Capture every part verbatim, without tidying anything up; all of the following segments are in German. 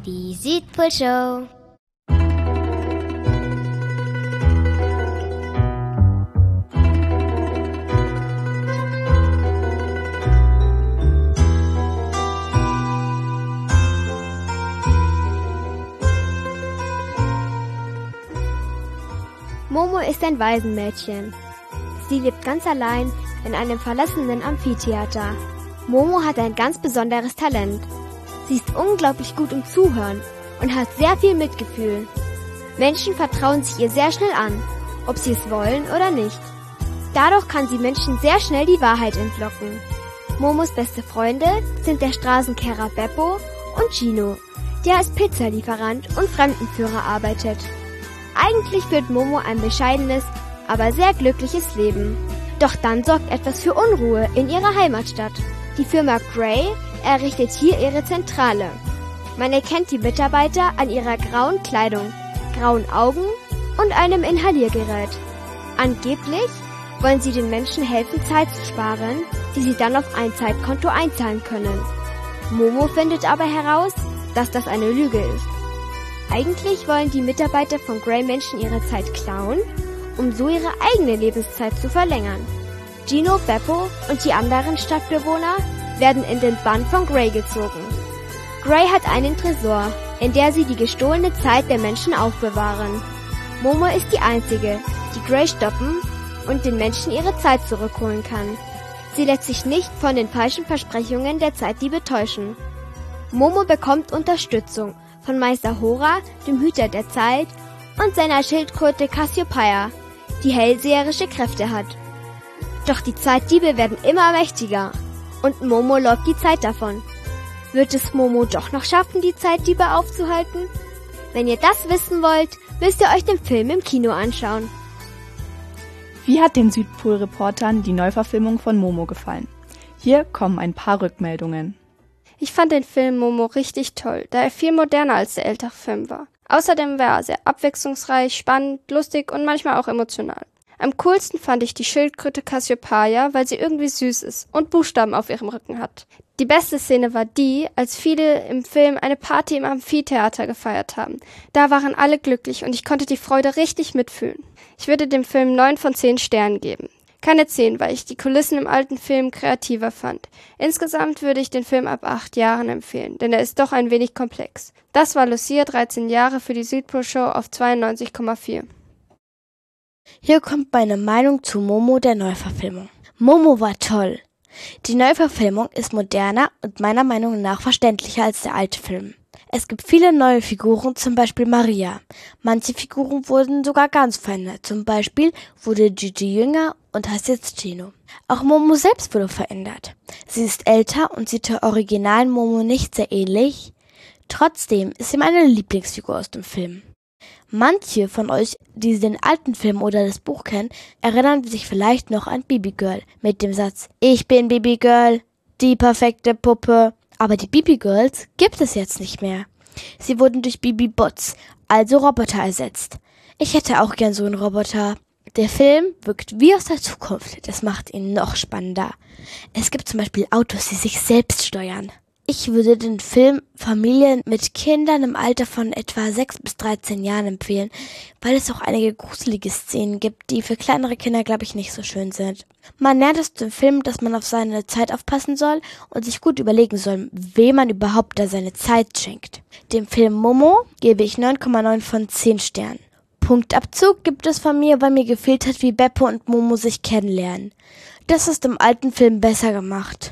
Die Südpol-Show. Momo ist ein Waisenmädchen. Sie lebt ganz allein in einem verlassenen Amphitheater. Momo hat ein ganz besonderes Talent. Sie ist unglaublich gut im Zuhören und hat sehr viel Mitgefühl. Menschen vertrauen sich ihr sehr schnell an, ob sie es wollen oder nicht. Dadurch kann sie Menschen sehr schnell die Wahrheit entlocken. Momos beste Freunde sind der Straßenkehrer Beppo und Gino, der als Pizzalieferant und Fremdenführer arbeitet. Eigentlich führt Momo ein bescheidenes, aber sehr glückliches Leben. Doch dann sorgt etwas für Unruhe in ihrer Heimatstadt. Die Firma Grey errichtet hier ihre Zentrale. Man erkennt die Mitarbeiter an ihrer grauen Kleidung, grauen Augen und einem Inhaliergerät. Angeblich wollen sie den Menschen helfen, Zeit zu sparen, die sie dann auf ein Zeitkonto einzahlen können. Momo findet aber heraus, dass das eine Lüge ist. Eigentlich wollen die Mitarbeiter von Grey Menschen ihre Zeit klauen, um so ihre eigene Lebenszeit zu verlängern. Gino, Beppo und die anderen Stadtbewohner werden in den Bann von Grey gezogen. Grey hat einen Tresor, in der sie die gestohlene Zeit der Menschen aufbewahren. Momo ist die Einzige, die Grey stoppen und den Menschen ihre Zeit zurückholen kann. Sie lässt sich nicht von den falschen Versprechungen der Zeitdiebe täuschen. Momo bekommt Unterstützung von Meister Hora, dem Hüter der Zeit, und seiner Schildkröte Cassiopeia, die hellseherische Kräfte hat. Doch die Zeitdiebe werden immer mächtiger und Momo läuft die Zeit davon. Wird es Momo doch noch schaffen, die Zeitdiebe aufzuhalten? Wenn ihr das wissen wollt, müsst ihr euch den Film im Kino anschauen. Wie hat den Südpol-Reportern die Neuverfilmung von Momo gefallen? Hier kommen ein paar Rückmeldungen. Ich fand den Film Momo richtig toll, da er viel moderner als der ältere Film war. Außerdem war er sehr abwechslungsreich, spannend, lustig und manchmal auch emotional. Am coolsten fand ich die Schildkröte Cassiopeia, weil sie irgendwie süß ist und Buchstaben auf ihrem Rücken hat. Die beste Szene war die, als viele im Film eine Party im Amphitheater gefeiert haben. Da waren alle glücklich und ich konnte die Freude richtig mitfühlen. Ich würde dem Film neun von zehn Sternen geben. Keine zehn, weil ich die Kulissen im alten Film kreativer fand. Insgesamt würde ich den Film ab acht Jahren empfehlen, denn er ist doch ein wenig komplex. Das war Lucia, dreizehn Jahre für die Südpol-Show auf zweiundneunzig Komma vier. Hier kommt meine Meinung zu Momo, der Neuverfilmung. Momo war toll. Die Neuverfilmung ist moderner und meiner Meinung nach verständlicher als der alte Film. Es gibt viele neue Figuren, zum Beispiel Maria. Manche Figuren wurden sogar ganz verändert. Zum Beispiel wurde Gigi jünger und heißt jetzt Gino. Auch Momo selbst wurde verändert. Sie ist älter und sieht der originalen Momo nicht sehr ähnlich. Trotzdem ist sie meine Lieblingsfigur aus dem Film. Manche von euch, die den alten Film oder das Buch kennen, erinnern sich vielleicht noch an Bibi Girl mit dem Satz: Ich bin Bibi Girl, die perfekte Puppe. Aber die Bibi Girls gibt es jetzt nicht mehr. Sie wurden durch Bibi Bots, also Roboter, ersetzt. Ich hätte auch gern so einen Roboter. Der Film wirkt wie aus der Zukunft. Das macht ihn noch spannender. Es gibt zum Beispiel Autos, die sich selbst steuern. Ich würde den Film Familien mit Kindern im Alter von etwa sechs bis dreizehn Jahren empfehlen, weil es auch einige gruselige Szenen gibt, die für kleinere Kinder, glaube ich, nicht so schön sind. Man lernt aus dem Film, dass man auf seine Zeit aufpassen soll und sich gut überlegen soll, wem man überhaupt da seine Zeit schenkt. Dem Film Momo gebe ich neun Komma neun von zehn Sternen. Punktabzug gibt es von mir, weil mir gefehlt hat, wie Beppo und Momo sich kennenlernen. Das ist im alten Film besser gemacht.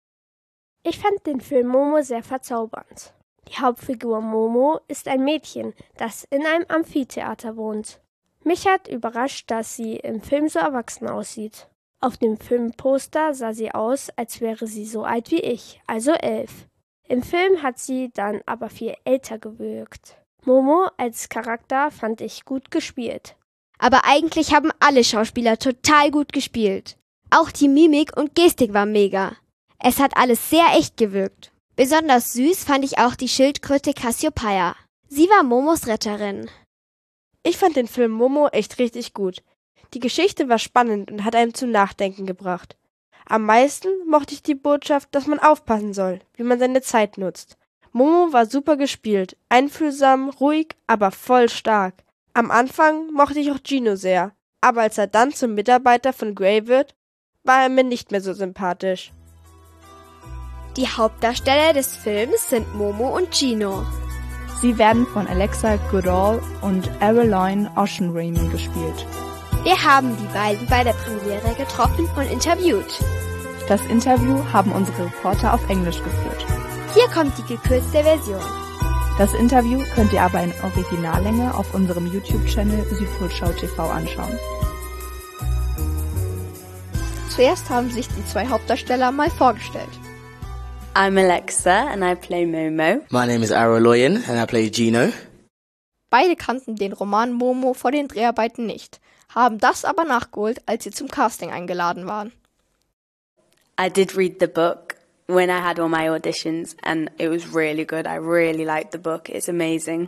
Ich fand den Film Momo sehr verzaubernd. Die Hauptfigur Momo ist ein Mädchen, das in einem Amphitheater wohnt. Mich hat überrascht, dass sie im Film so erwachsen aussieht. Auf dem Filmposter sah sie aus, als wäre sie so alt wie ich, also elf. Im Film hat sie dann aber viel älter gewirkt. Momo als Charakter fand ich gut gespielt. Aber eigentlich haben alle Schauspieler total gut gespielt. Auch die Mimik und Gestik war mega. Es hat alles sehr echt gewirkt. Besonders süß fand ich auch die Schildkröte Cassiopeia. Sie war Momos Retterin. Ich fand den Film Momo echt richtig gut. Die Geschichte war spannend und hat einem zum Nachdenken gebracht. Am meisten mochte ich die Botschaft, dass man aufpassen soll, wie man seine Zeit nutzt. Momo war super gespielt, einfühlsam, ruhig, aber voll stark. Am Anfang mochte ich auch Gino sehr, aber als er dann zum Mitarbeiter von Gray wird, war er mir nicht mehr so sympathisch. Die Hauptdarsteller des Films sind Momo und Gino. Sie werden von Alexa Goodall und Areline Oceanramin gespielt. Wir haben die beiden bei der Premiere getroffen und interviewt. Das Interview haben unsere Reporter auf Englisch geführt. Hier kommt die gekürzte Version. Das Interview könnt ihr aber in Originallänge auf unserem YouTube-Channel Südpolschau T V anschauen. Zuerst haben sich die zwei Hauptdarsteller mal vorgestellt. I'm Alexa and I play Momo. My name is Areline and I play Gino. Beide kannten den Roman Momo vor den Dreharbeiten nicht, haben das aber nachgeholt, als sie zum Casting eingeladen waren. I did read the book when I had all my auditions and it was really good. I really liked the book. It's amazing.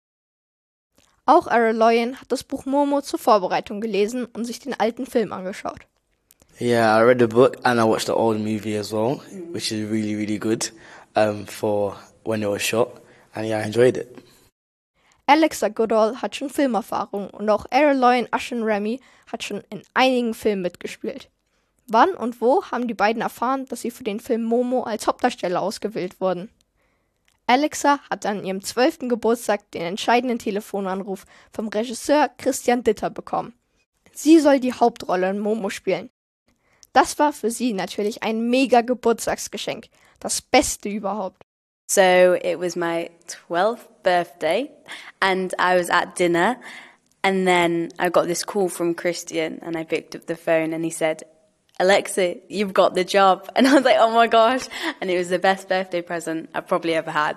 Auch Areline hat das Buch Momo zur Vorbereitung gelesen und sich den alten Film angeschaut. Yeah, I read the book and I watched the old movie as well, which is really, really good um, for when it was shot. And yeah, I enjoyed it. Alexa Goodall hat schon Filmerfahrung und auch Areline Oceanramin hat schon in einigen Filmen mitgespielt. Wann und wo haben die beiden erfahren, dass sie für den Film Momo als Hauptdarsteller ausgewählt wurden? Alexa hat an ihrem zwölften Geburtstag den entscheidenden Telefonanruf vom Regisseur Christian Ditter bekommen. Sie soll die Hauptrolle in Momo spielen. Das war für sie natürlich ein mega Geburtstagsgeschenk, das Beste überhaupt. So it was my twelfth birthday and I was at dinner and then I got this call from Christian and I picked up the phone and he said, Alexa, you've got the job. And I was like, oh my gosh. And it was the best birthday present I've probably ever had.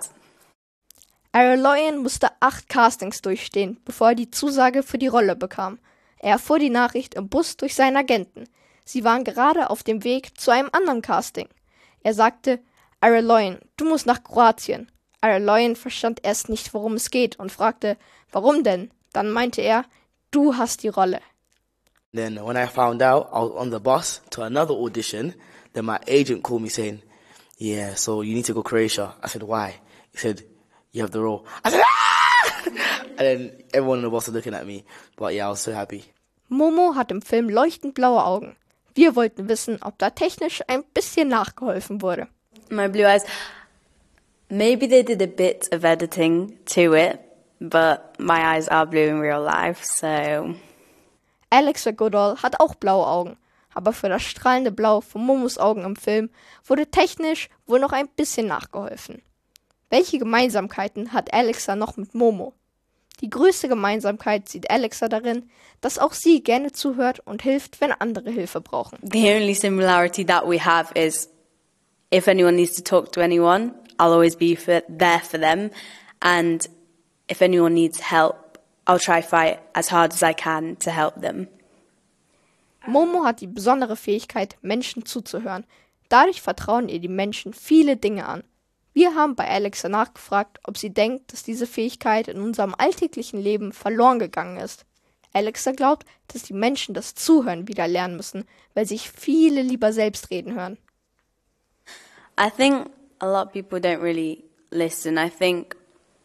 Areline musste acht Castings durchstehen, bevor er die Zusage für die Rolle bekam. Er erfuhr die Nachricht im Bus durch seinen Agenten. Sie waren gerade auf dem Weg zu einem anderen Casting. Er sagte, Areline, du musst nach Kroatien. Areline verstand erst nicht, worum es geht und fragte, warum denn? Dann meinte er, du hast die Rolle. Then when I found out I was on the bus to another audition, then my agent called me saying, yeah, so you need to go to Croatia. I said, why? He said, you have the role. I said, ah! And then everyone on the bus was looking at me. But yeah, I was so happy. Momo hat im Film leuchtend blaue Augen. Wir wollten wissen, ob da technisch ein bisschen nachgeholfen wurde. My blue eyes, maybe they did a bit of editing to it, but my eyes are blue in real life, so... Alexa Goodall hat auch blaue Augen, aber für das strahlende Blau von Momos Augen im Film wurde technisch wohl noch ein bisschen nachgeholfen. Welche Gemeinsamkeiten hat Alexa noch mit Momo? Die größte Gemeinsamkeit sieht Alexa darin, dass auch sie gerne zuhört und hilft, wenn andere Hilfe brauchen. The only similarity that we have is if anyone needs to talk to anyone, I'll always be for, there for them. And if anyone needs help, I'll try fight as hard as I can to help them. Momo hat die besondere Fähigkeit, Menschen zuzuhören. Dadurch vertrauen ihr die Menschen viele Dinge an. Wir haben bei Alexa nachgefragt, ob sie denkt, dass diese Fähigkeit in unserem alltäglichen Leben verloren gegangen ist. Alexa glaubt, dass die Menschen das Zuhören wieder lernen müssen, weil sich viele lieber selbst reden hören. I think a lot of people don't really listen. I think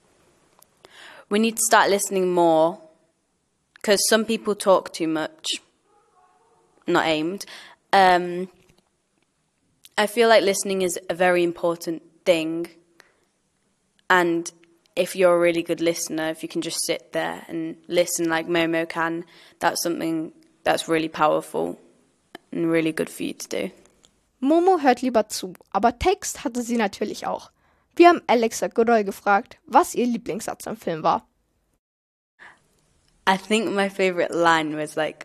we need to start listening more because some people talk too much, not aimed. Um, I feel like listening is a very important thing, and if you're a really good listener, if you can just sit there and listen like Momo can, that's something that's really powerful and really good for you to do. Momo hört lieber zu, aber Text hatte sie natürlich auch. Wir haben Alexa Goodall gefragt, was ihr Lieblingssatz im Film war. I think my favorite line was like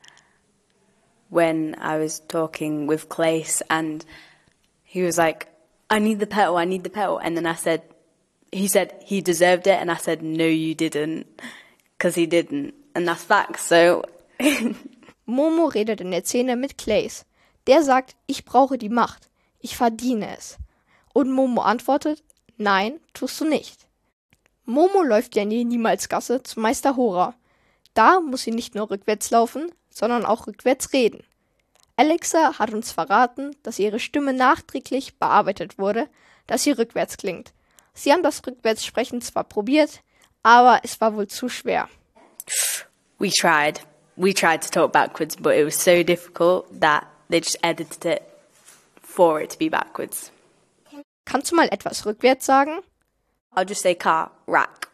when I was talking with Clace and he was like, I need the petal, I need the petal. And then I said, he said he deserved it. And I said, no, you didn't, because he didn't. And that's facts, so. Momo redet in der Szene mit Clace. Der sagt, ich brauche die Macht. Ich verdiene es. Und Momo antwortet, nein, tust du nicht. Momo läuft ja in die Niemalsgasse zu Meister Hora. Da muss sie nicht nur rückwärts laufen, sondern auch rückwärts reden. Alexa hat uns verraten, dass ihre Stimme nachträglich bearbeitet wurde, dass sie rückwärts klingt. Sie haben das Rückwärtssprechen zwar probiert, aber es war wohl zu schwer. We tried. We tried to talk backwards, but it was so difficult that they just edited it for it to be backwards. Kannst du mal etwas rückwärts sagen? I'll just say car, rack.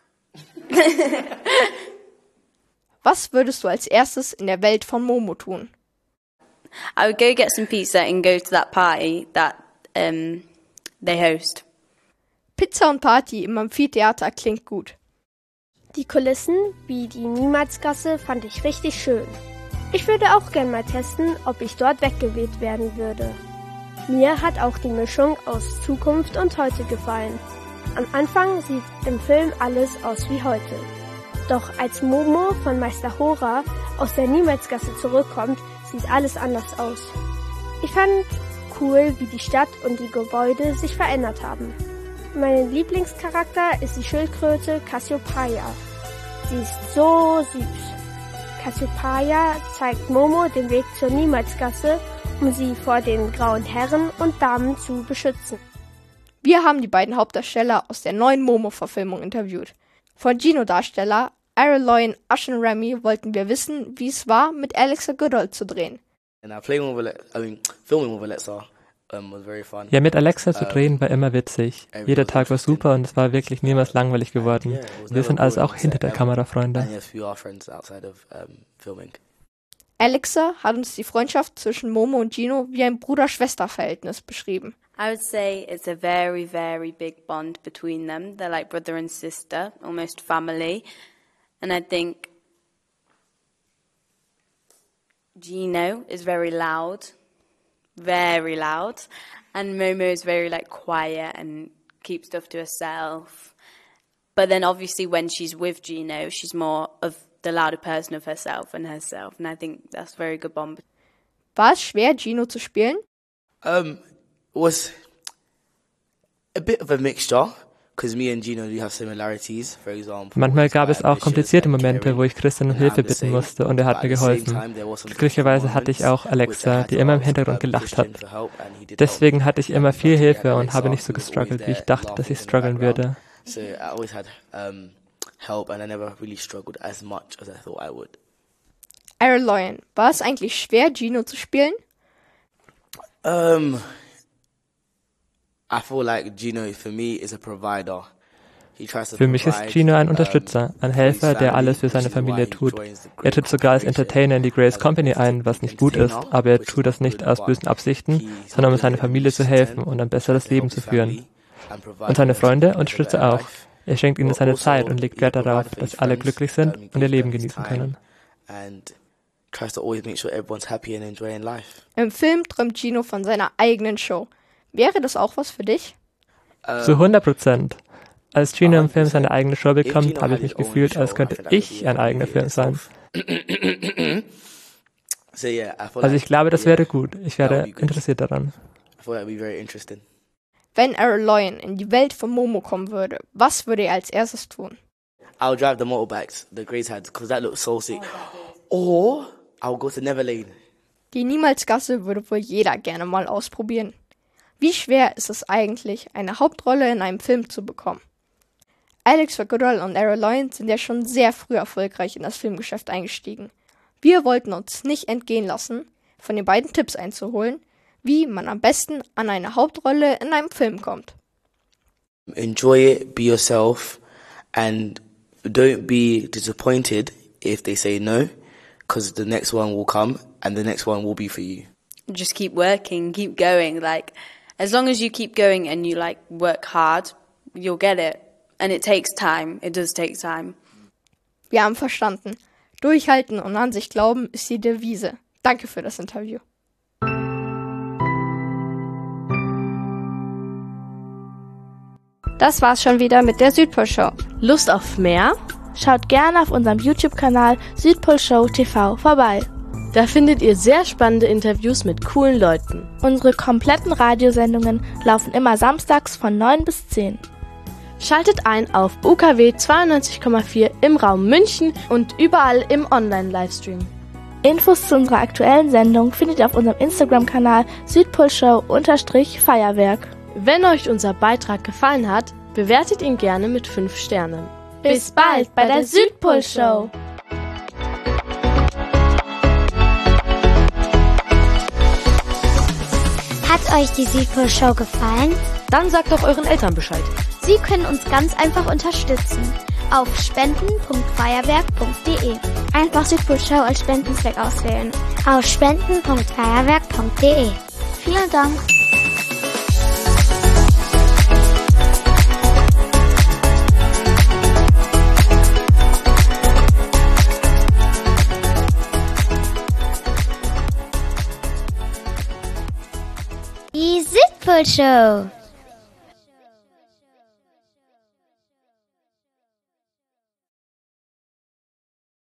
Was würdest du als erstes in der Welt von Momo tun? I would go get some pizza and go to that party that um, they host. Pizza und Party im Amphitheater klingt gut. Die Kulissen wie die Niemalsgasse fand ich richtig schön. Ich würde auch gern mal testen, ob ich dort weggeweht werden würde. Mir hat auch die Mischung aus Zukunft und heute gefallen. Am Anfang sieht im Film alles aus wie heute. Doch als Momo von Meister Hora aus der Niemalsgasse zurückkommt, sieht alles anders aus. Ich fand cool, wie die Stadt und die Gebäude sich verändert haben. Mein Lieblingscharakter ist die Schildkröte Cassiopeia. Sie ist so süß. Cassiopeia zeigt Momo den Weg zur Niemalsgasse, um sie vor den grauen Herren und Damen zu beschützen. Wir haben die beiden Hauptdarsteller aus der neuen Momo-Verfilmung interviewt. Von Gino-Darsteller Irulan Ashunrami wollten wir wissen, wie es war, mit Alexa Goodall zu drehen. Ja, mit Alexa zu drehen war immer witzig. Jeder Tag war super und es war wirklich niemals langweilig geworden. Wir sind also auch hinter der Kamera Freunde. Alexa hat uns die Freundschaft zwischen Momo und Gino wie ein Bruder-Schwester-Verhältnis beschrieben. I would say it's a very, very big bond between them. They're like brother and sister, almost family. And I think Gino is very loud, very loud. And Momo is very like quiet and keeps stuff to herself. But then obviously when she's with Gino, she's more of the louder person of herself and herself. And I think that's a very good bond. War es schwer, Gino zu spielen? Um, it was a bit of a mixture. Me and Gino do have similarities, for example. Manchmal gab es auch komplizierte Momente, wo ich Christian um Hilfe bitten musste und er hat mir geholfen. Glücklicherweise hatte ich auch Alexa, die immer im Hintergrund gelacht hat. Deswegen hatte ich immer viel Hilfe und habe nicht so gestruggelt, wie ich dachte, dass ich strugglen würde. Irulan, war es eigentlich schwer, Gino zu spielen? Um, I feel like Gino for me is a provider. Für mich ist Gino ein Unterstützer, ein Helfer, der alles für seine Familie tut. Er tritt sogar als Entertainer in die Grace Company ein, was nicht gut ist, aber er tut das nicht aus bösen Absichten, sondern um seiner Familie zu helfen und ein besseres Leben zu führen. Und seine Freunde unterstützt er auch. Er schenkt ihnen seine Zeit und legt Wert darauf, dass alle glücklich sind und ihr Leben genießen können. Im Film träumt Gino von seiner eigenen Show. Wäre das auch was für dich? Zu hundert Prozent. Als Gino im Film seine eigene Show bekommt, habe ich mich gefühlt, als könnte ich ein eigener Film sein. Also ich glaube, das wäre gut. Ich wäre interessiert daran. Wenn Irulan in die Welt von Momo kommen würde, was würde er als erstes tun? I'll drive the motorbikes, the Grace had, because that looks so sick. Or I'll go to Neverlane. Die Niemalsgasse würde wohl jeder gerne mal ausprobieren. Wie schwer ist es eigentlich, eine Hauptrolle in einem Film zu bekommen? Alexa Goodall und Irulan sind ja schon sehr früh erfolgreich in das Filmgeschäft eingestiegen. Wir wollten uns nicht entgehen lassen, von den beiden Tipps einzuholen, wie man am besten an eine Hauptrolle in einem Film kommt. Enjoy it, be yourself, and don't be disappointed if they say no, because the next one will come and the next one will be for you. Just keep working, keep going, like... As long as you keep going and you like work hard, you'll get it. And it takes time. It does take time. Wir haben verstanden. Durchhalten und an sich glauben ist die Devise. Danke für das Interview. Das war's schon wieder mit der Südpol-Show. Lust auf mehr? Schaut gerne auf unserem YouTube-Kanal Südpol-Show T V vorbei. Da findet ihr sehr spannende Interviews mit coolen Leuten. Unsere kompletten Radiosendungen laufen immer samstags von neun bis zehn. Schaltet ein auf U K W zweiundneunzig Komma vier im Raum München und überall im Online-Livestream. Infos zu unserer aktuellen Sendung findet ihr auf unserem Instagram-Kanal Südpolshow-Feuerwerk. Wenn euch unser Beitrag gefallen hat, Bewertet ihn gerne mit fünf Sternen. Bis bald bei der Südpol-Show. Hat euch die Südpol-Show gefallen? Dann sagt doch euren Eltern Bescheid. Sie können uns ganz einfach unterstützen. Auf spenden punkt feuerwerk punkt de. Einfach Südpol-Show als Spendenzweck auswählen. Auf spenden punkt feuerwerk punkt de. Vielen Dank. Die Südpol-Show.